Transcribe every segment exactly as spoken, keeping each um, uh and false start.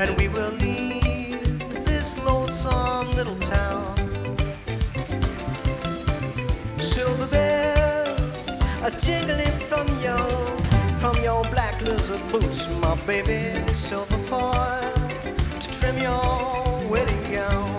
and we will leave this lonesome little town. Silver bells are jingling from your, from your black lizard boots, my baby. Silver foil to trim your wedding gown.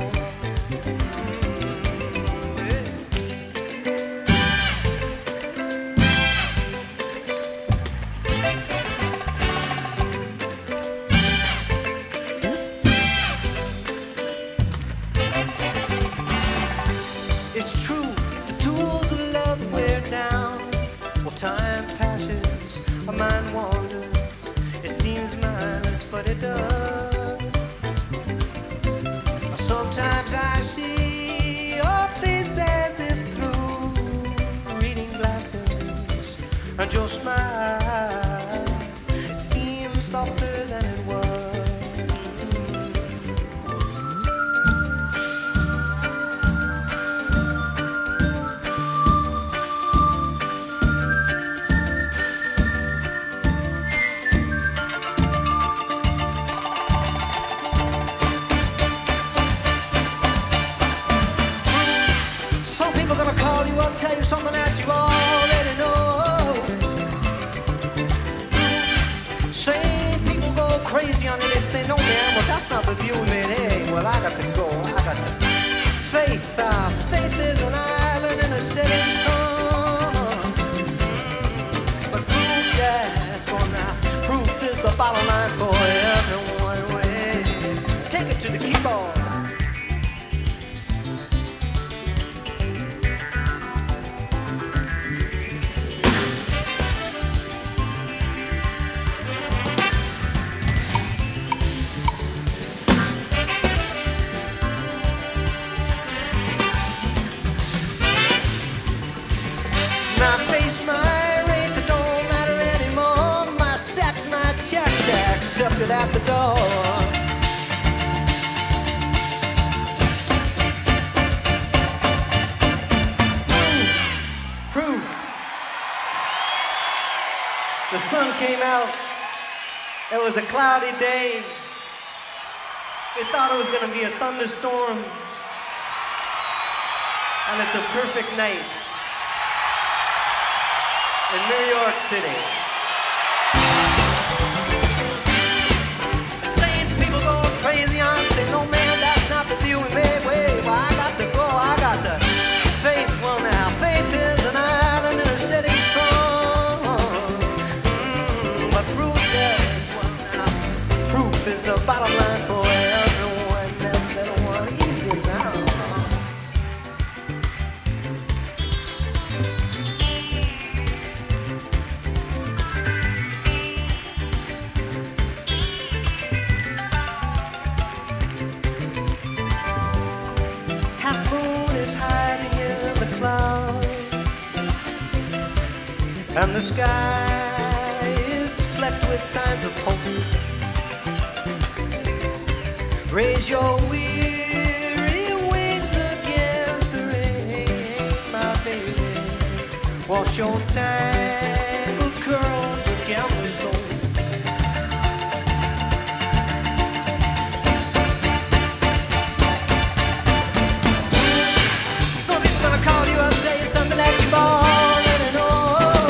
It's true, the tools of love wear down. Well, time passes, a mind wanders. It seems mindless, but it does. Sometimes I see your face as if through reading glasses, and your smile seems softer than it was. Gonna call you up, tell you something that you already know. Same people go crazy on it, they say, no man, well that's not the view we made. Hey, well I got to go, I got to. Faith, uh, faith is an island in a setting sun. But proof, yes, well now, proof is the bottom line for everyone. Way. Take it to the keyboard. My face, my race, it don't matter anymore. My sex, my checks, accepted at the door. Proof, proof. The sun came out. It was a cloudy day. They thought it was going to be a thunderstorm. And it's a perfect night in New York City. Same people going crazy on say, no man, that's not the view we made. Wait, well I got to go, I got to. Faith, well now, faith is an island in a city strong. Mm, but proof, yes, well now, proof is the bottom line for everyone, everyone. Easy now. And the sky is flecked with signs of hope. Raise your weary wings against the rain, my baby. Wash your tangled curls with gambling soul. Some people gonna call you up, tell you something that you've already know.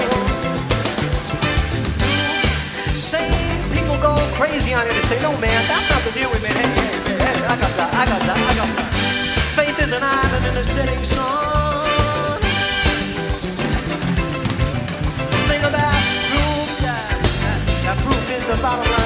Crazy on it, they say, no man, that's not the view we made. Hey, hey, hey, hey, I got that, I got that, I got that. Faith is an island in a setting sun. The thing about proof, that, that, that proof is the bottom line.